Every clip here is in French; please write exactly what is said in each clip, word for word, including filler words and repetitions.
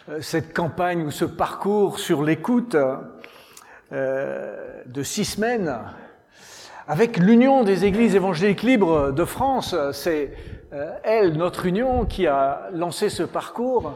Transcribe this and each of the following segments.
cette campagne ou ce parcours sur l'écoute euh, de six semaines avec l'Union des Églises évangéliques libres de France. C'est euh, elle, notre union, qui a lancé ce parcours.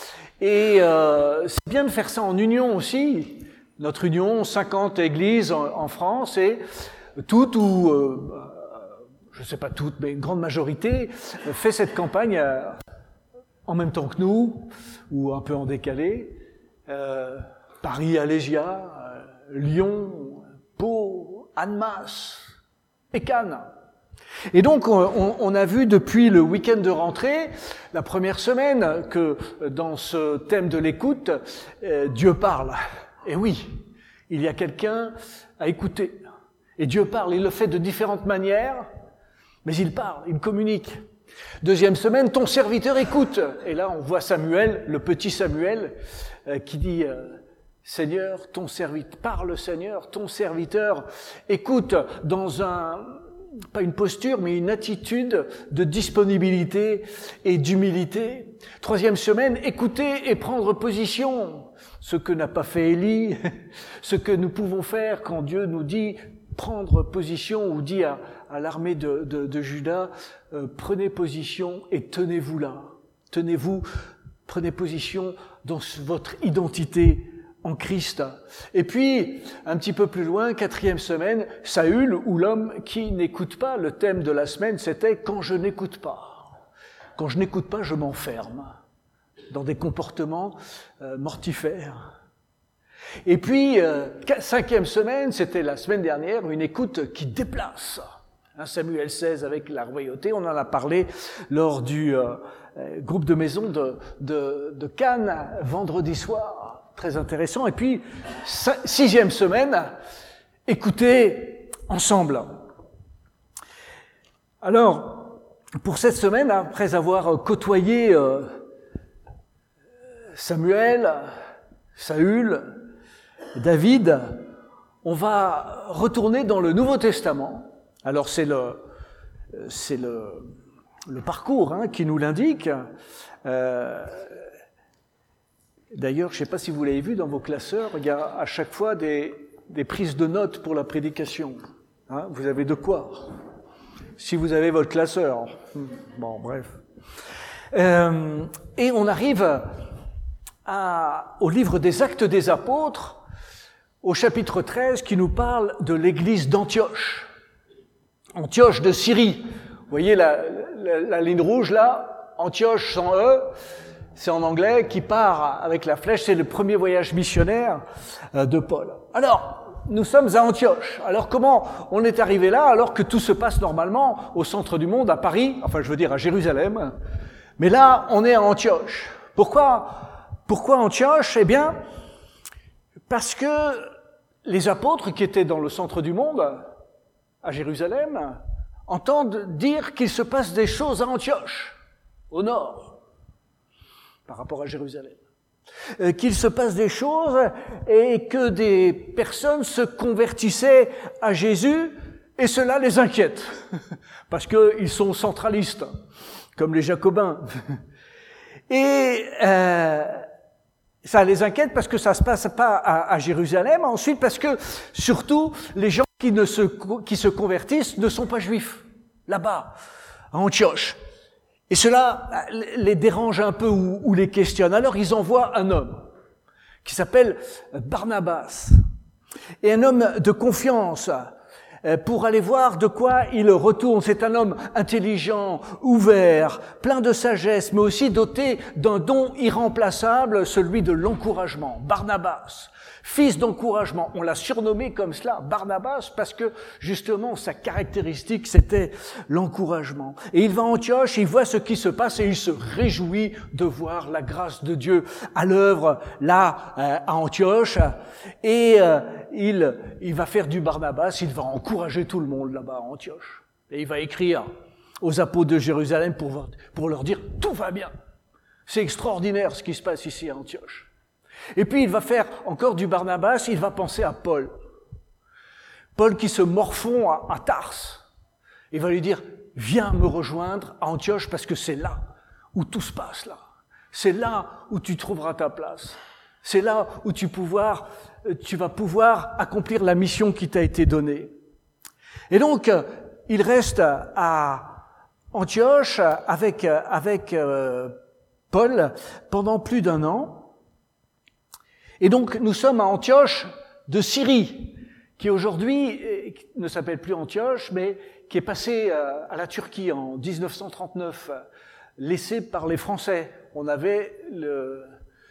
Et euh, c'est bien de faire ça en union aussi. Notre union, cinquante églises en, en France, et toutes ou, euh, je ne sais pas toutes, mais une grande majorité, fait cette campagne euh, en même temps que nous, ou un peu en décalé. Euh, Paris, Alésia, euh, Lyon, Pau, Annemasse et Cannes. Et donc, on, on a vu depuis le week-end de rentrée, la première semaine, que dans ce thème de l'écoute, euh, Dieu parle. Et oui, il y a quelqu'un à écouter. Et Dieu parle, il le fait de différentes manières, mais il parle, il communique. Deuxième semaine, ton serviteur écoute. Et là, on voit Samuel, le petit Samuel, euh, qui dit euh, « Seigneur, ton serviteur, parle Seigneur, ton serviteur écoute » dans un... pas une posture, mais une attitude de disponibilité et d'humilité. Troisième semaine, écouter et prendre position. Ce que n'a pas fait Élie, ce que nous pouvons faire quand Dieu nous dit prendre position, ou dit à, à l'armée de, de, de Juda, euh, prenez position et tenez-vous là. Tenez-vous, prenez position dans votre identité en Christ. Et puis, un petit peu plus loin, quatrième semaine, Saül, ou l'homme qui n'écoute pas. Le thème de la semaine, c'était « Quand je n'écoute pas ». Quand je n'écoute pas, je m'enferme dans des comportements euh, mortifères. Et puis, euh, cinquième semaine, c'était la semaine dernière, une écoute qui déplace. Hein, Samuel seize avec la royauté, on en a parlé lors du euh, groupe de maison de, de, de Cannes, vendredi soir. Très intéressant. Et puis, sixième semaine, écoutez ensemble. Alors, pour cette semaine, après avoir côtoyé euh, Samuel, Saül, David, on va retourner dans le Nouveau Testament. Alors, c'est le, c'est le, le parcours hein, qui nous l'indique. Euh, D'ailleurs, je ne sais pas si vous l'avez vu dans vos classeurs, il y a à chaque fois des, des prises de notes pour la prédication. Hein, vous avez de quoi? Si vous avez votre classeur. Bon, bref. Euh, et on arrive à, au livre des Actes des Apôtres, au chapitre treize, qui nous parle de l'église d'Antioche. Antioche de Syrie. Vous voyez la, la, la ligne rouge là? Antioche sans E. C'est en anglais, qui part avec la flèche, c'est le premier voyage missionnaire de Paul. Alors, nous sommes à Antioche. Alors comment on est arrivé là, alors que tout se passe normalement au centre du monde, à Paris, enfin je veux dire à Jérusalem. Mais là, on est à Antioche. Pourquoi, pourquoi Antioche? Eh bien, parce que les apôtres qui étaient dans le centre du monde, à Jérusalem, entendent dire qu'il se passe des choses à Antioche, au nord, par rapport à Jérusalem. Euh, qu'il se passe des choses et que des personnes se convertissaient à Jésus, et cela les inquiète, parce qu'ils sont centralistes, comme les Jacobins. Et euh, ça les inquiète parce que ça se passe pas à, à Jérusalem, ensuite parce que, surtout, les gens qui, ne se, qui se convertissent ne sont pas juifs, là-bas, à Antioche. Et cela les dérange un peu ou, ou les questionne. Alors ils envoient un homme qui s'appelle Barnabas, et un homme de confiance, pour aller voir de quoi il retourne. C'est un homme intelligent, ouvert, plein de sagesse, mais aussi doté d'un don irremplaçable, celui de l'encouragement. Barnabas, fils d'encouragement. On l'a surnommé comme cela, Barnabas, parce que justement sa caractéristique c'était l'encouragement. Et il va à Antioche, il voit ce qui se passe et il se réjouit de voir la grâce de Dieu à l'œuvre là euh, à Antioche. Et euh, il, il va faire du Barnabas, il va encourager tout le monde là-bas à Antioche. Et il va écrire aux apôtres de Jérusalem pour, pour leur dire « Tout va bien, c'est extraordinaire ce qui se passe ici à Antioche ». Et puis il va faire encore du Barnabas, il va penser à Paul. Paul qui se morfond à, à Tarse. Il va lui dire « Viens me rejoindre à Antioche parce que c'est là où tout se passe là. C'est là où tu trouveras ta place. C'est là où tu, pouvoir, tu vas pouvoir accomplir la mission qui t'a été donnée. Et donc, il reste à Antioche avec, avec euh, Paul pendant plus d'un an. Et donc, nous sommes à Antioche de Syrie, qui aujourd'hui ne s'appelle plus Antioche, mais qui est passé à la Turquie en dix-neuf cent trente-neuf, laissé par les Français. On avait le,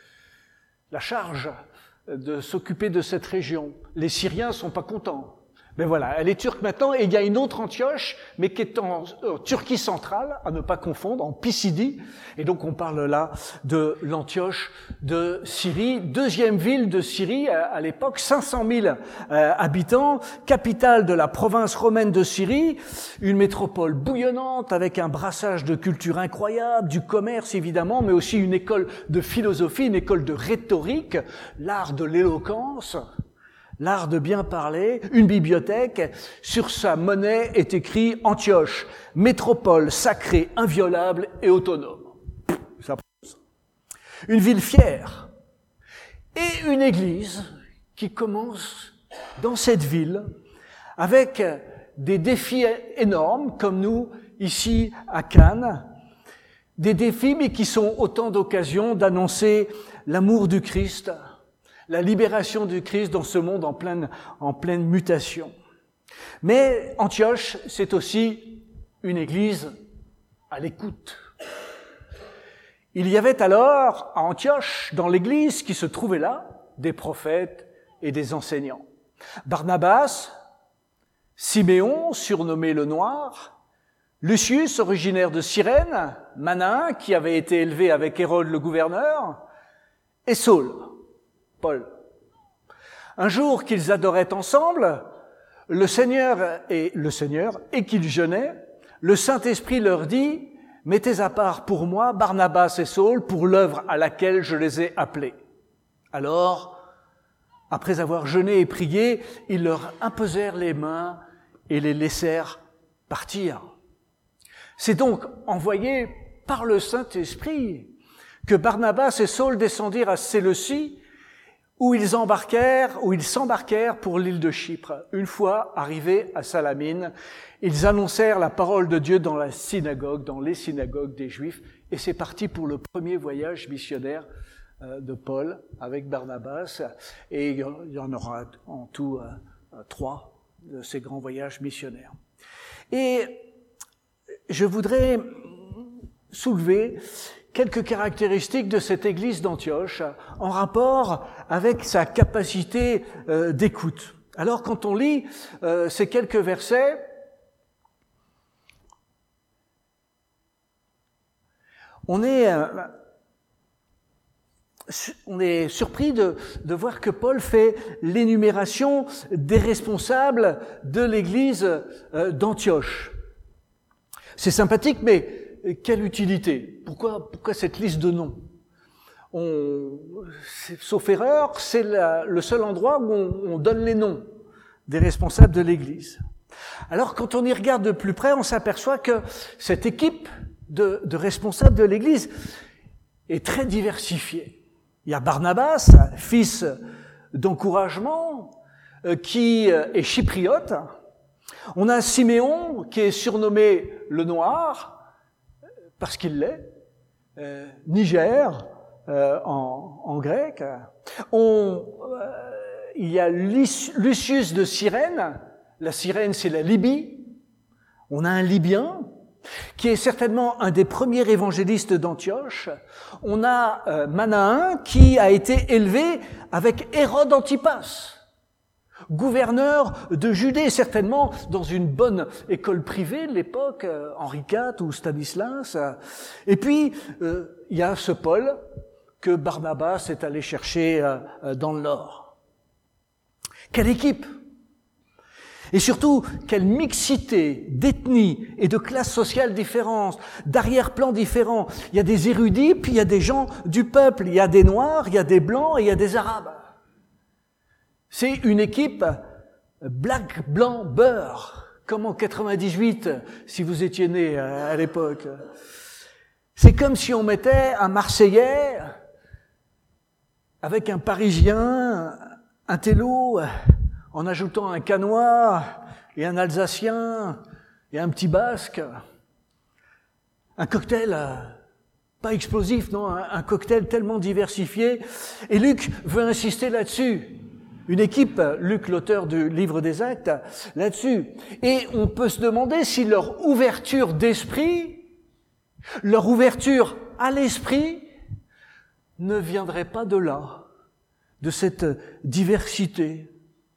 la charge de s'occuper de cette région. Les Syriens sont pas contents. Mais voilà, elle est turque maintenant, et il y a une autre Antioche, mais qui est en, en Turquie centrale, à ne pas confondre, en Pisidie. Et donc on parle là de l'Antioche de Syrie, deuxième ville de Syrie à, à l'époque, cinq cent mille euh, habitants, capitale de la province romaine de Syrie, une métropole bouillonnante avec un brassage de culture incroyable, du commerce évidemment, mais aussi une école de philosophie, une école de rhétorique, l'art de l'éloquence, l'art de bien parler, une bibliothèque. Sur sa monnaie est écrit Antioche, métropole sacrée, inviolable et autonome. Ça pose. Une ville fière et une église qui commence dans cette ville avec des défis énormes comme nous ici à Cannes. Des défis mais qui sont autant d'occasions d'annoncer l'amour du Christ, la libération du Christ dans ce monde en pleine, en pleine mutation. Mais Antioche, c'est aussi une église à l'écoute. Il y avait alors à Antioche, dans l'église qui se trouvait là, des prophètes et des enseignants. Barnabas, Siméon, surnommé le Noir, Lucius, originaire de Cyrène, Manin, qui avait été élevé avec Hérode le gouverneur, et Saul, Paul. Un jour qu'ils adoraient ensemble, le Seigneur et le Seigneur et qu'ils jeûnaient, le Saint-Esprit leur dit: mettez à part pour moi Barnabas et Saul pour l'œuvre à laquelle je les ai appelés. Alors, après avoir jeûné et prié, ils leur imposèrent les mains et les laissèrent partir. C'est donc envoyé par le Saint-Esprit que Barnabas et Saul descendirent à Séleucie, où ils embarquèrent, où ils s'embarquèrent pour l'île de Chypre. Une fois arrivés à Salamine, ils annoncèrent la parole de Dieu dans la synagogue, dans les synagogues des Juifs, et c'est parti pour le premier voyage missionnaire de Paul avec Barnabas, et il y en aura en tout trois de ces grands voyages missionnaires. Et je voudrais soulever quelques caractéristiques de cette église d'Antioche en rapport avec sa capacité euh, d'écoute. Alors quand on lit euh, ces quelques versets, on est, euh, on est surpris de, de voir que Paul fait l'énumération des responsables de l'église euh, d'Antioche. C'est sympathique, mais quelle utilité? Pourquoi, pourquoi cette liste de noms? On, sauf erreur, c'est la, le seul endroit où on, on donne les noms des responsables de l'Église. Alors, quand on y regarde de plus près, on s'aperçoit que cette équipe de, de responsables de l'Église est très diversifiée. Il y a Barnabas, fils d'encouragement, euh, qui est chypriote. On a Siméon, qui est surnommé le Noir, parce qu'il l'est, euh, Niger euh, en, en grec. On, euh, il y a Lucius de Cyrène. La Cyrène, c'est la Libye. On a un Libyen qui est certainement un des premiers évangélistes d'Antioche. On a euh, Manaen qui a été élevé avec Hérode Antipas, gouverneur de Judée, certainement dans une bonne école privée de l'époque, euh, Henri quatre ou Stanislas. Et puis, euh, il y a ce Paul que Barnabas est allé chercher euh, dans le Nord. Quelle équipe! Et surtout, quelle mixité d'ethnies et de classes sociales différentes, d'arrière-plans différents. Il y a des érudits, puis il y a des gens du peuple, il y a des Noirs, il y a des Blancs et il y a des Arabes. C'est une équipe black, blanc, beurre, comme en quatre-vingt-dix-huit, si vous étiez né à l'époque. C'est comme si on mettait un Marseillais avec un Parisien, un Télo, en ajoutant un Canois et un Alsacien et un petit Basque. Un cocktail pas explosif, non, un, un cocktail tellement diversifié. Et Luc veut insister là-dessus. Une équipe, Luc, l'auteur du livre des Actes, là-dessus. Et on peut se demander si leur ouverture d'esprit, leur ouverture à l'esprit, ne viendrait pas de là, de cette diversité.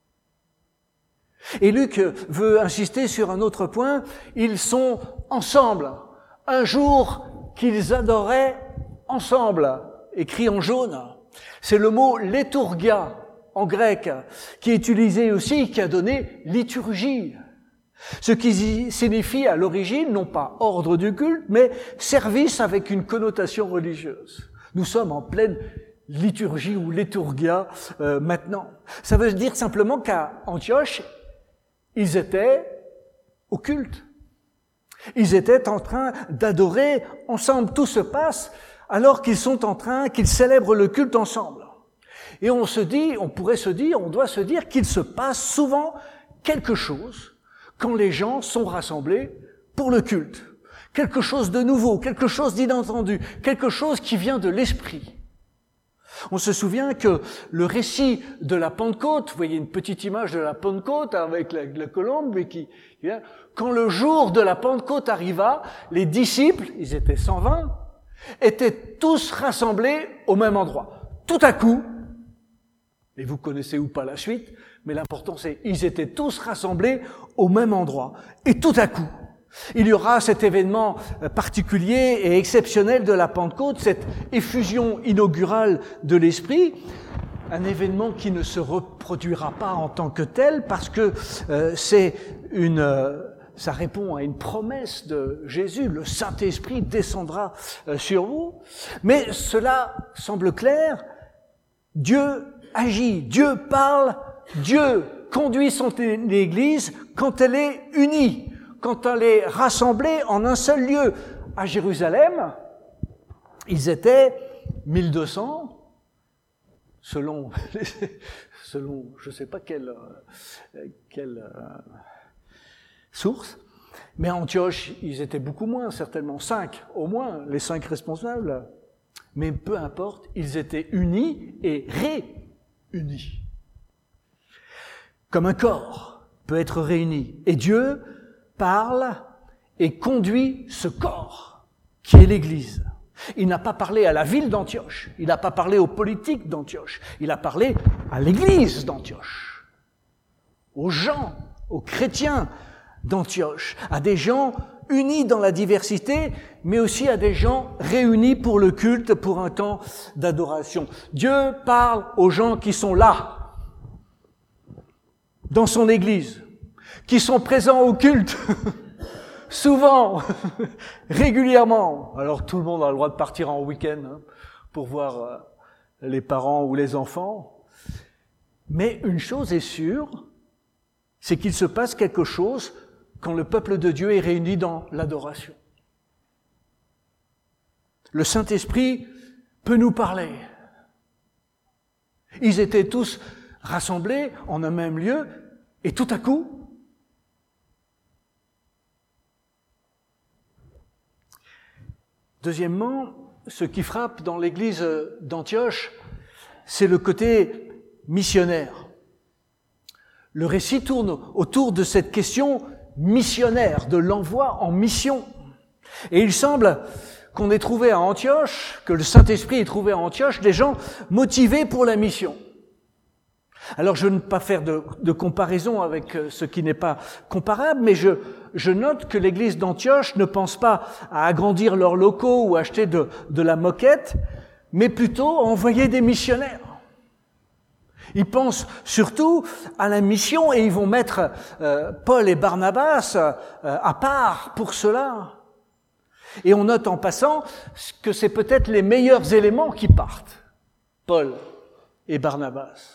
Et Luc veut insister sur un autre point, ils sont ensemble. Un jour qu'ils adoraient ensemble, écrit en jaune. C'est le mot liturgia en grec, qui est utilisé aussi, qui a donné liturgie. Ce qui signifie à l'origine, non pas ordre du culte, mais service avec une connotation religieuse. Nous sommes en pleine liturgie ou liturgia euh, maintenant. Ça veut dire simplement qu'à Antioche, ils étaient au culte. Ils étaient en train d'adorer ensemble. Tout se passe alors qu'ils sont en train, qu'ils célèbrent le culte ensemble. Et on se dit, on pourrait se dire, on doit se dire qu'il se passe souvent quelque chose quand les gens sont rassemblés pour le culte. Quelque chose de nouveau, quelque chose d'inattendu, quelque chose qui vient de l'esprit. On se souvient que le récit de la Pentecôte, vous voyez une petite image de la Pentecôte avec la, la colombe, mais qui, quand le jour de la Pentecôte arriva, les disciples, ils étaient cent vingt, étaient tous rassemblés au même endroit. Tout à coup, et vous connaissez ou pas la suite, mais l'important c'est, ils étaient tous rassemblés au même endroit. Et tout à coup, il y aura cet événement particulier et exceptionnel de la Pentecôte, cette effusion inaugurale de l'Esprit, un événement qui ne se reproduira pas en tant que tel, parce que euh, c'est une, euh, ça répond à une promesse de Jésus, le Saint-Esprit descendra euh, sur vous. Mais cela semble clair, Dieu agit, Dieu parle, Dieu conduit son Église quand elle est unie, quand elle est rassemblée en un seul lieu. À Jérusalem, ils étaient mille deux cents, selon, selon je ne sais pas quelle, quelle source, mais à Antioche, ils étaient beaucoup moins, certainement cinq, au moins, les cinq responsables. Mais peu importe, ils étaient unis et réunis. Comme un corps peut être réuni. Et Dieu parle et conduit ce corps qui est l'Église. Il n'a pas parlé à la ville d'Antioche, il n'a pas parlé aux politiques d'Antioche, il a parlé à l'Église d'Antioche, aux gens, aux chrétiens d'Antioche, à des gens unis dans la diversité, mais aussi à des gens réunis pour le culte, pour un temps d'adoration. Dieu parle aux gens qui sont là, dans son Église, qui sont présents au culte, souvent, régulièrement. Alors tout le monde a le droit de partir en week-end hein, pour voir les parents ou les enfants. Mais une chose est sûre, c'est qu'il se passe quelque chose quand le peuple de Dieu est réuni dans l'adoration. Le Saint-Esprit peut nous parler. Ils étaient tous rassemblés en un même lieu, et tout à coup, deuxièmement, ce qui frappe dans l'église d'Antioche, c'est le côté missionnaire. Le récit tourne autour de cette question missionnaire, de l'envoi en mission. Et il semble qu'on ait trouvé à Antioche, que le Saint-Esprit ait trouvé à Antioche, des gens motivés pour la mission. Alors je ne vais pas faire de, de comparaison avec ce qui n'est pas comparable, mais je, je note que l'église d'Antioche ne pense pas à agrandir leurs locaux ou acheter de, de la moquette, mais plutôt à envoyer des missionnaires. Ils pensent surtout à la mission et ils vont mettre euh, Paul et Barnabas euh, à part pour cela. Et on note en passant que c'est peut-être les meilleurs éléments qui partent, Paul et Barnabas,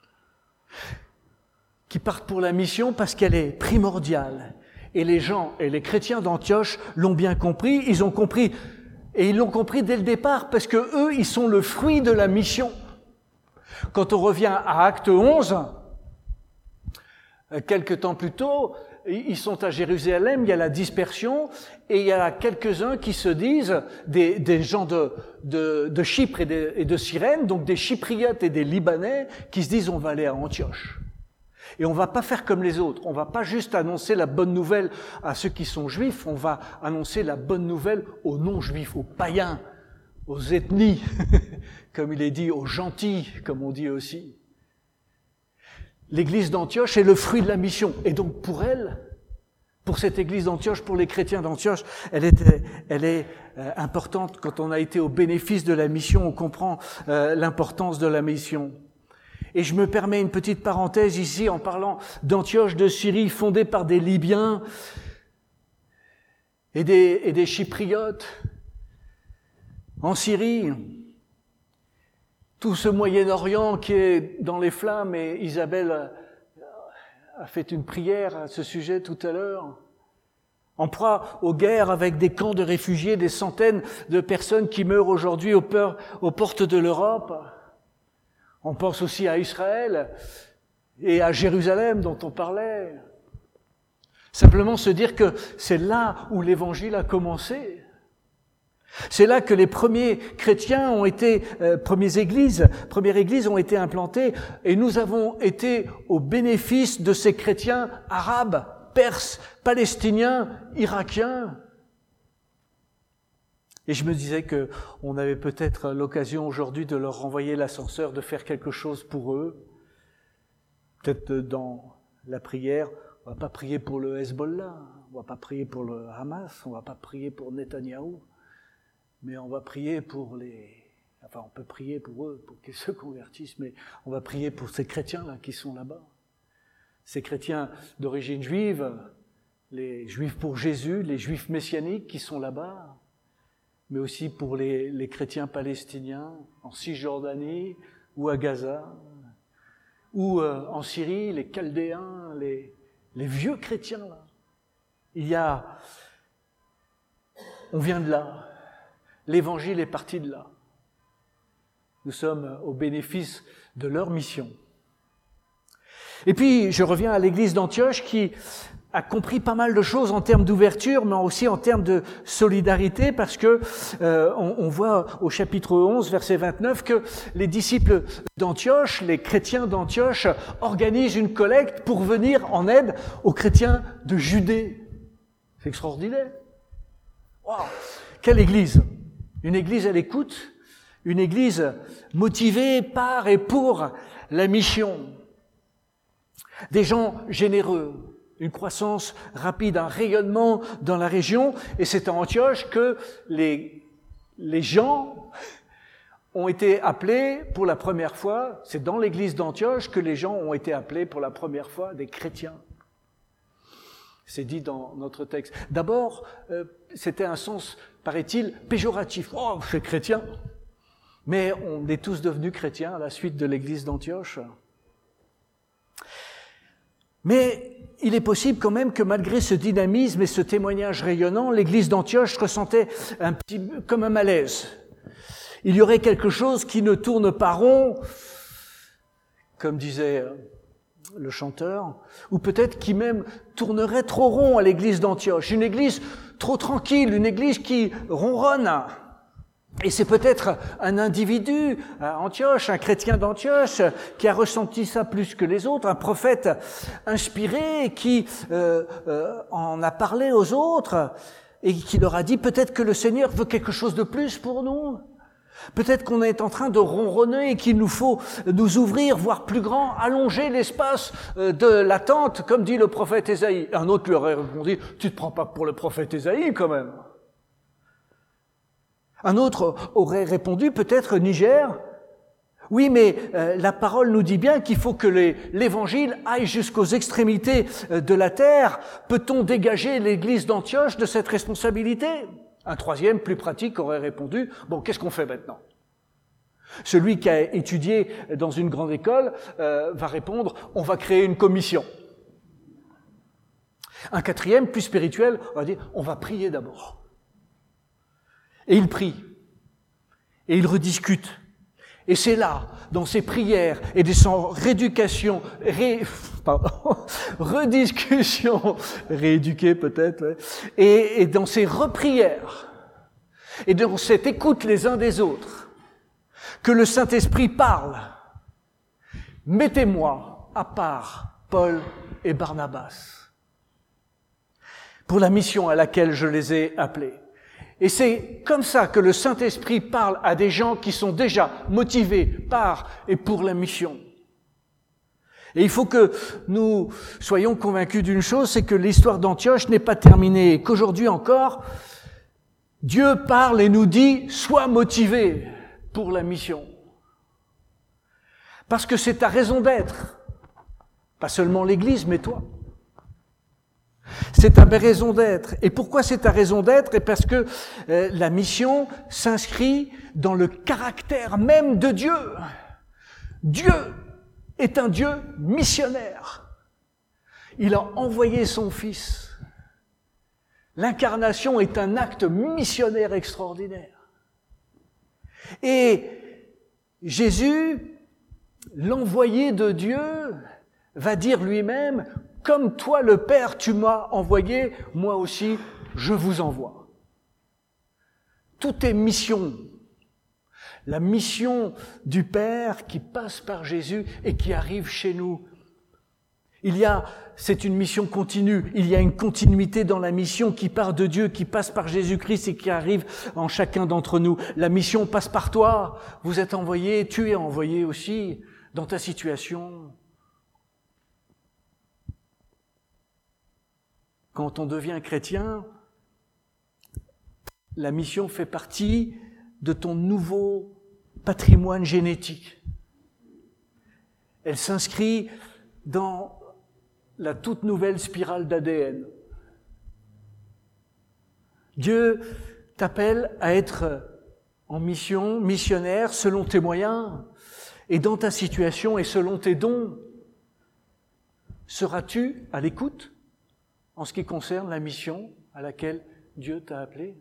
qui partent pour la mission parce qu'elle est primordiale. Et les gens et les chrétiens d'Antioche l'ont bien compris. Ils ont compris Et ils l'ont compris dès le départ, parce que eux, ils sont le fruit de la mission. Quand on revient à Acte onze, quelques temps plus tôt, ils sont à Jérusalem, il y a la dispersion, et il y a quelques-uns qui se disent, des, des gens de, de, de Chypre et de, et de Cyrène, donc des Chypriotes et des Libanais, qui se disent on va aller à Antioche. Et on va pas faire comme les autres, on va pas juste annoncer la bonne nouvelle à ceux qui sont juifs, on va annoncer la bonne nouvelle aux non-juifs, aux païens, aux ethnies, comme il est dit, aux gentils, comme on dit aussi. L'église d'Antioche est le fruit de la mission. Et donc pour elle, pour cette église d'Antioche, pour les chrétiens d'Antioche, elle est, elle est euh, importante. Quand on a été au bénéfice de la mission, on comprend euh, l'importance de la mission. Et je me permets une petite parenthèse ici en parlant d'Antioche de Syrie, fondée par des Libyens et des, et des Chypriotes. En Syrie, tout ce Moyen-Orient qui est dans les flammes, et Isabelle a fait une prière à ce sujet tout à l'heure, en proie aux guerres avec des camps de réfugiés, des centaines de personnes qui meurent aujourd'hui aux, peurs, aux portes de l'Europe. On pense aussi à Israël et à Jérusalem dont on parlait. Simplement se dire que c'est là où l'Évangile a commencé. C'est là que les premiers chrétiens ont été, euh, premières églises, premières églises ont été implantées, et nous avons été au bénéfice de ces chrétiens arabes, perses, palestiniens, irakiens. Et je me disais que on avait peut-être l'occasion aujourd'hui de leur renvoyer l'ascenseur, de faire quelque chose pour eux. Peut-être dans la prière, on va pas prier pour le Hezbollah, on va pas prier pour le Hamas, on va pas prier pour Netanyahou, mais on va prier pour les... Enfin, on peut prier pour eux, pour qu'ils se convertissent, mais on va prier pour ces chrétiens-là qui sont là-bas. Ces chrétiens d'origine juive, les juifs pour Jésus, les juifs messianiques qui sont là-bas, mais aussi pour les, les chrétiens palestiniens en Cisjordanie ou à Gaza, ou euh, en Syrie, les Chaldéens, les, les vieux chrétiens là. Il y a... On vient de là. L'Évangile est parti de là. Nous sommes au bénéfice de leur mission. Et puis, je reviens à l'église d'Antioche qui a compris pas mal de choses en termes d'ouverture, mais aussi en termes de solidarité, parce que euh, on, on voit au chapitre onze, verset vingt-neuf, que les disciples d'Antioche, les chrétiens d'Antioche, organisent une collecte pour venir en aide aux chrétiens de Judée. C'est extraordinaire. Wow. Quelle église! Une église à l'écoute, une église motivée par et pour la mission. Des gens généreux. Une croissance rapide, un rayonnement dans la région. Et c'est à Antioche que les, les gens ont été appelés pour la première fois. C'est dans l'église d'Antioche que les gens ont été appelés pour la première fois des chrétiens. C'est dit dans notre texte. D'abord, euh, c'était un sens, paraît-il, péjoratif. Oh, c'est chrétien. Mais on est tous devenus chrétiens à la suite de l'église d'Antioche. Mais il est possible quand même que malgré ce dynamisme et ce témoignage rayonnant, l'église d'Antioche ressentait un petit, comme un malaise. Il y aurait quelque chose qui ne tourne pas rond, comme disait le chanteur, ou peut-être qui même tournerait trop rond à l'église d'Antioche. Une église trop tranquille, une église qui ronronne. Et c'est peut-être un individu à Antioche, un chrétien d'Antioche, qui a ressenti ça plus que les autres, un prophète inspiré qui euh, euh, en a parlé aux autres et qui leur a dit peut-être que le Seigneur veut quelque chose de plus pour nous. Peut-être qu'on est en train de ronronner et qu'il nous faut nous ouvrir, voire plus grand, allonger l'espace de l'attente, comme dit le prophète Ésaïe. Un autre lui aurait répondu, tu te prends pas pour le prophète Ésaïe quand même. Un autre aurait répondu, peut-être Niger, oui, mais euh, la parole nous dit bien qu'il faut que les, l'évangile aille jusqu'aux extrémités de la terre. Peut-on dégager l'église d'Antioche de cette responsabilité ? Un troisième, plus pratique, aurait répondu, bon, qu'est-ce qu'on fait maintenant ? Celui qui a étudié dans une grande école euh, va répondre, on va créer une commission. Un quatrième, plus spirituel, on va dire, on va prier d'abord. Et il prie. Et il rediscute. Et c'est là, dans ses prières et dans son rééducation, ré, pardon, rediscussion, rééduquer peut-être, ouais, et, et dans ses reprières, et dans cette écoute les uns des autres, que le Saint-Esprit parle. Mettez-moi à part Paul et Barnabas pour la mission à laquelle je les ai appelés. Et c'est comme ça que le Saint-Esprit parle à des gens qui sont déjà motivés par et pour la mission. Et il faut que nous soyons convaincus d'une chose, c'est que l'histoire d'Antioche n'est pas terminée, et qu'aujourd'hui encore, Dieu parle et nous dit « Sois motivé pour la mission ». Parce que c'est ta raison d'être, pas seulement l'Église, mais toi. C'est ta raison d'être. Et pourquoi c'est ta raison d'être? Et parce que euh, la mission s'inscrit dans le caractère même de Dieu. Dieu est un Dieu missionnaire. Il a envoyé son Fils. L'incarnation est un acte missionnaire extraordinaire. Et Jésus, l'envoyé de Dieu, va dire lui-même: comme toi le Père, tu m'as envoyé, moi aussi je vous envoie. Tout est mission. La mission du Père qui passe par Jésus et qui arrive chez nous. Il y a, c'est une mission continue, il y a une continuité dans la mission qui part de Dieu, qui passe par Jésus-Christ et qui arrive en chacun d'entre nous. La mission passe par toi, vous êtes envoyé, tu es envoyé aussi dans ta situation. Quand on devient chrétien, la mission fait partie de ton nouveau patrimoine génétique. Elle s'inscrit dans la toute nouvelle spirale d'A D N. Dieu t'appelle à être en mission, missionnaire, selon tes moyens et dans ta situation et selon tes dons. Seras-tu à l'écoute en ce qui concerne la mission à laquelle Dieu t'a appelé?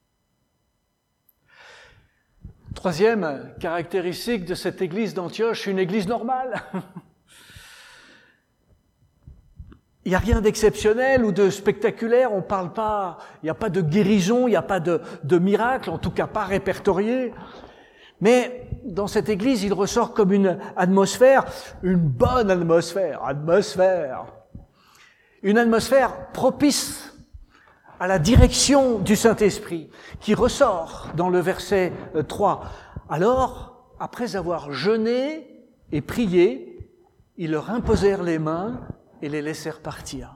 Troisième caractéristique de cette église d'Antioche, une église normale. Il n'y a rien d'exceptionnel ou de spectaculaire, on parle pas, il n'y a pas de guérison, il n'y a pas de, de miracle, en tout cas pas répertorié. Mais dans cette église, il ressort comme une atmosphère, une bonne atmosphère, atmosphère. Une atmosphère propice à la direction du Saint-Esprit, qui ressort dans le verset trois. Alors, après avoir jeûné et prié, ils leur imposèrent les mains et les laissèrent partir.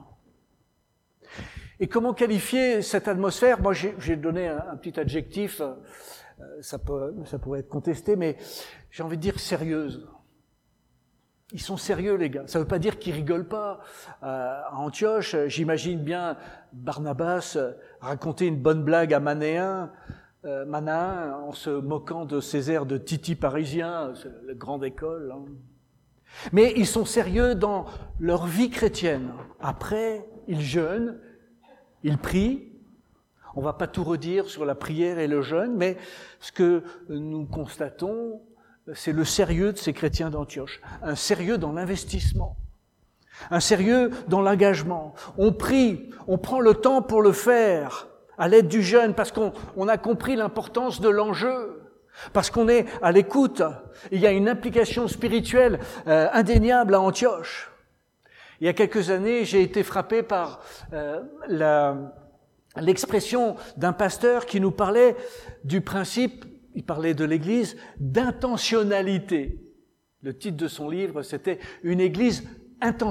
Et comment qualifier cette atmosphère? Moi, j'ai, j'ai donné un, un petit adjectif, euh, ça, peut, ça pourrait être contesté, mais j'ai envie de dire sérieuse. Ils sont sérieux, les gars. Ça ne veut pas dire qu'ils rigolent pas. Euh, à Antioche, j'imagine bien Barnabas raconter une bonne blague à Manéen, euh, Manaen, en se moquant de ses airs de titi parisien, la grande école. Hein. Mais ils sont sérieux dans leur vie chrétienne. Après, ils jeûnent, ils prient. On ne va pas tout redire sur la prière et le jeûne, mais ce que nous constatons, c'est le sérieux de ces chrétiens d'Antioche. Un sérieux dans l'investissement. Un sérieux dans l'engagement. On prie, on prend le temps pour le faire, à l'aide du jeûne, parce qu'on on a compris l'importance de l'enjeu. Parce qu'on est à l'écoute. Il y a une implication spirituelle euh, indéniable à Antioche. Il y a quelques années, j'ai été frappé par euh, la, l'expression d'un pasteur qui nous parlait du principe, il parlait de l'Église, d'intentionnalité. Le titre de son livre, c'était « Une Église intentionnelle ».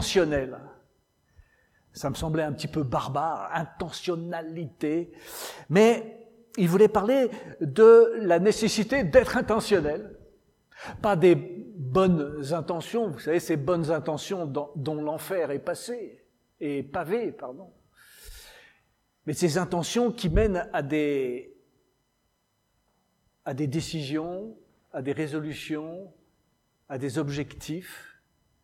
Ça me semblait un petit peu barbare, intentionnalité, mais il voulait parler de la nécessité d'être intentionnel. Pas des bonnes intentions, vous savez, ces bonnes intentions dont, dont l'enfer est passé, est pavé, pardon. Mais ces intentions qui mènent à des, à des décisions, à des résolutions, à des objectifs.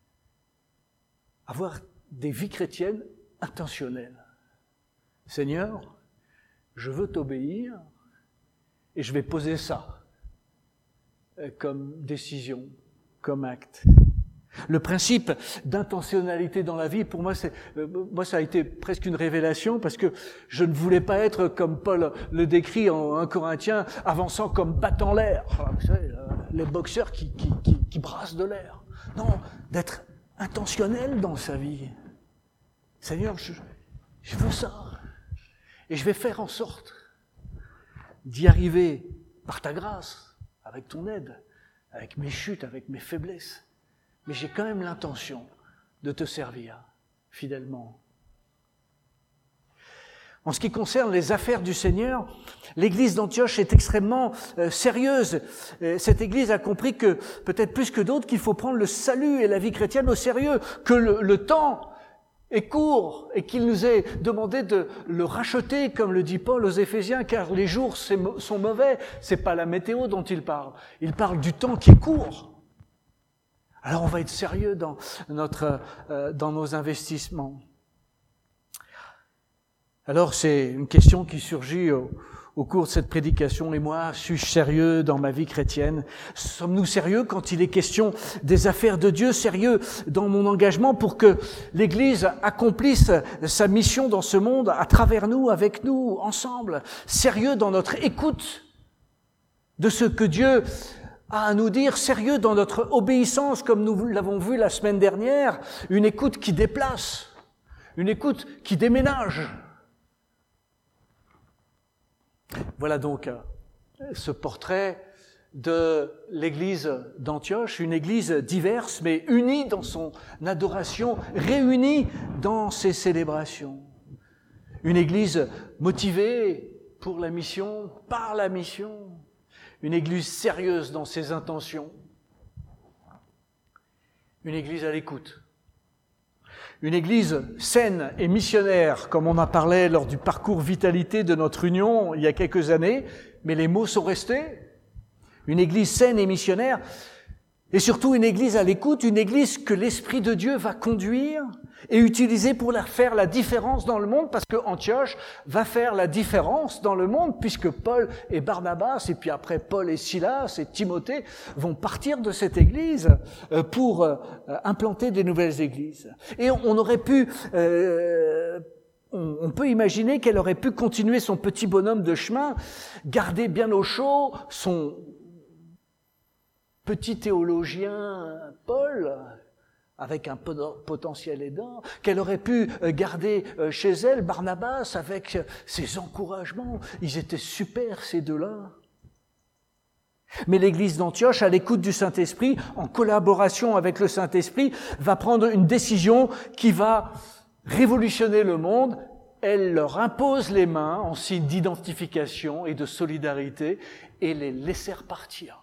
Avoir des vies chrétiennes intentionnelles. Seigneur, je veux t'obéir et je vais poser ça comme décision, comme acte. Le principe d'intentionnalité dans la vie, pour moi, c'est, euh, moi, ça a été presque une révélation parce que je ne voulais pas être comme Paul le décrit en un Corinthiens, avançant comme battant l'air. Vous savez, euh, les boxeurs qui, qui, qui, qui brassent de l'air. Non, d'être intentionnel dans sa vie. Seigneur, je, je veux ça. Et je vais faire en sorte d'y arriver par ta grâce, avec ton aide, avec mes chutes, avec mes faiblesses. Mais j'ai quand même l'intention de te servir fidèlement. En ce qui concerne les affaires du Seigneur, l'église d'Antioche est extrêmement euh, sérieuse. Euh, cette église a compris que, peut-être plus que d'autres, qu'il faut prendre le salut et la vie chrétienne au sérieux, que le, le temps est court et qu'il nous est demandé de le racheter, comme le dit Paul aux Éphésiens, car les jours sont mauvais. C'est pas la météo dont il parle. Il parle du temps qui est court. Alors on va être sérieux dans notre, euh, dans nos investissements. Alors c'est une question qui surgit au, au cours de cette prédication. Et moi, suis-je sérieux dans ma vie chrétienne? Sommes-nous sérieux quand il est question des affaires de Dieu? Sérieux dans mon engagement pour que l'Église accomplisse sa mission dans ce monde à travers nous, avec nous, ensemble? Sérieux dans notre écoute de ce que Dieu à nous dire, sérieux dans notre obéissance, comme nous l'avons vu la semaine dernière, une écoute qui déplace, une écoute qui déménage. Voilà donc ce portrait de l'église d'Antioche, une église diverse mais unie dans son adoration, réunie dans ses célébrations. Une église motivée pour la mission, par la mission. Une église sérieuse dans ses intentions. Une église à l'écoute. Une église saine et missionnaire, comme on en parlait lors du parcours vitalité de notre union il y a quelques années, mais les mots sont restés. Une église saine et missionnaire, et surtout une église à l'écoute, une église que l'Esprit de Dieu va conduire et utiliser pour faire la différence dans le monde, parce que Antioche va faire la différence dans le monde, puisque Paul et Barnabas, et puis après Paul et Silas et Timothée vont partir de cette église pour implanter des nouvelles églises. Et on aurait pu, euh, on, on peut imaginer qu'elle aurait pu continuer son petit bonhomme de chemin, garder bien au chaud son petit théologien Paul, avec un potentiel aidant, qu'elle aurait pu garder chez elle, Barnabas, avec ses encouragements. Ils étaient super, ces deux-là. Mais l'église d'Antioche, à l'écoute du Saint-Esprit, en collaboration avec le Saint-Esprit, va prendre une décision qui va révolutionner le monde. Elle leur impose les mains en signe d'identification et de solidarité et les laisser partir.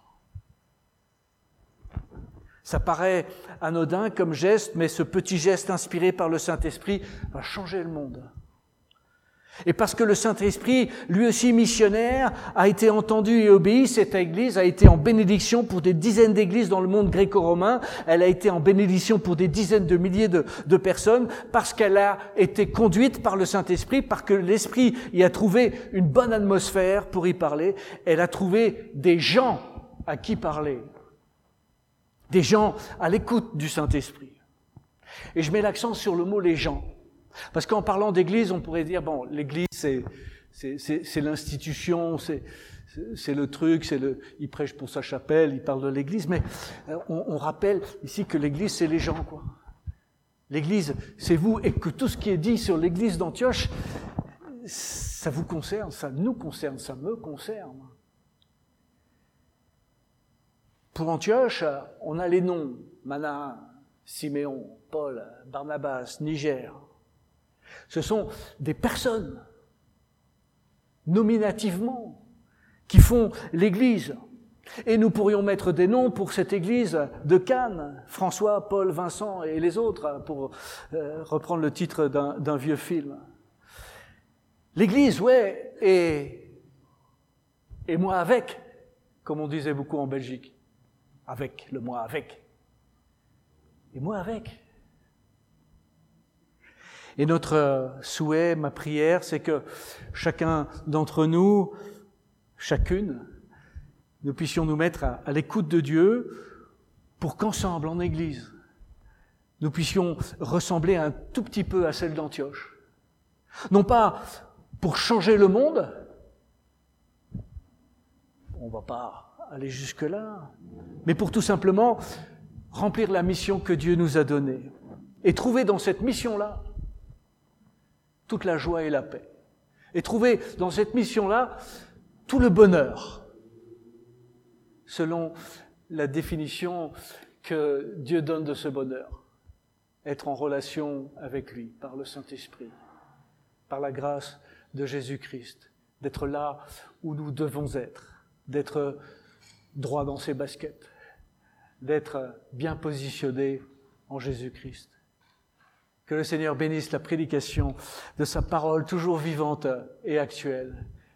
Ça paraît anodin comme geste, mais ce petit geste inspiré par le Saint-Esprit va changer le monde. Et parce que le Saint-Esprit, lui aussi missionnaire, a été entendu et obéi, cette église a été en bénédiction pour des dizaines d'églises dans le monde gréco-romain. Elle a été en bénédiction pour des dizaines de milliers de, de personnes parce qu'elle a été conduite par le Saint-Esprit, parce que l'Esprit y a trouvé une bonne atmosphère pour y parler. Elle a trouvé des gens à qui parler. Des gens à l'écoute du Saint-Esprit. Et je mets l'accent sur le mot « les gens ». Parce qu'en parlant d'église, on pourrait dire, bon, l'église, c'est, c'est, c'est, c'est l'institution, c'est, c'est, c'est le truc, c'est le, il prêche pour sa chapelle, il parle de l'église, mais on, on rappelle ici que l'église, c'est les gens, quoi. L'église, c'est vous, et que tout ce qui est dit sur l'église d'Antioche, ça vous concerne, ça nous concerne, ça me concerne. Pour Antioche, on a les noms, Manaen, Siméon, Paul, Barnabas, Niger. Ce sont des personnes, nominativement, qui font l'Église. Et nous pourrions mettre des noms pour cette Église de Cannes, François, Paul, Vincent et les autres, pour euh, reprendre le titre d'un, d'un vieux film. L'Église, ouais, et, et moi avec, comme on disait beaucoup en Belgique. Avec, le moi avec. Et moi avec. Et notre souhait, ma prière, c'est que chacun d'entre nous chacune, nous puissions nous mettre à, à l'écoute de Dieu pour qu'ensemble, en Église, nous puissions ressembler un tout petit peu à celle d'Antioche. Non pas pour changer le monde, on ne va pas aller jusque-là, mais pour tout simplement remplir la mission que Dieu nous a donnée et trouver dans cette mission-là toute la joie et la paix. Et trouver dans cette mission-là tout le bonheur, selon la définition que Dieu donne de ce bonheur. Être en relation avec lui par le Saint-Esprit, par la grâce de Jésus-Christ, d'être là où nous devons être, d'être droit dans ses baskets, d'être bien positionné en Jésus-Christ. Que le Seigneur bénisse la prédication de sa parole toujours vivante et actuelle.